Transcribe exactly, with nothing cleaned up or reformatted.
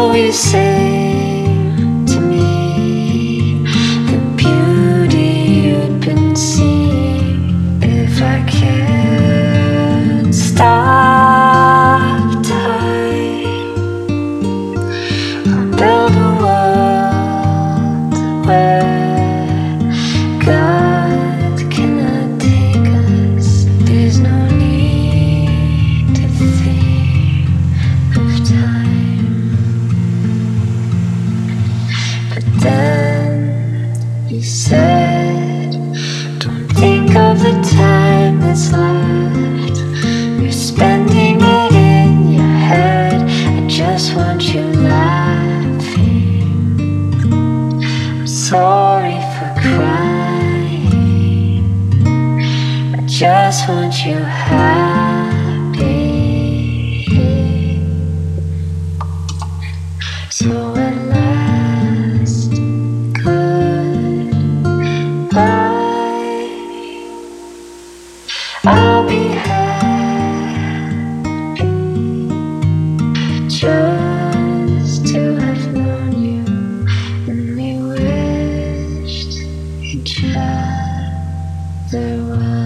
always sing to me the beauty you'd been seeing. If I can't stop time, I'll build a world where God cannot take us. There's no need to think of time. But then you said, don't think of the time that's left. You're spending it in your head. I just want you laughing. I'm sorry for crying. I just want you happy. So at last, goodbye. I'll be happy just to have known you, and we wished each other well.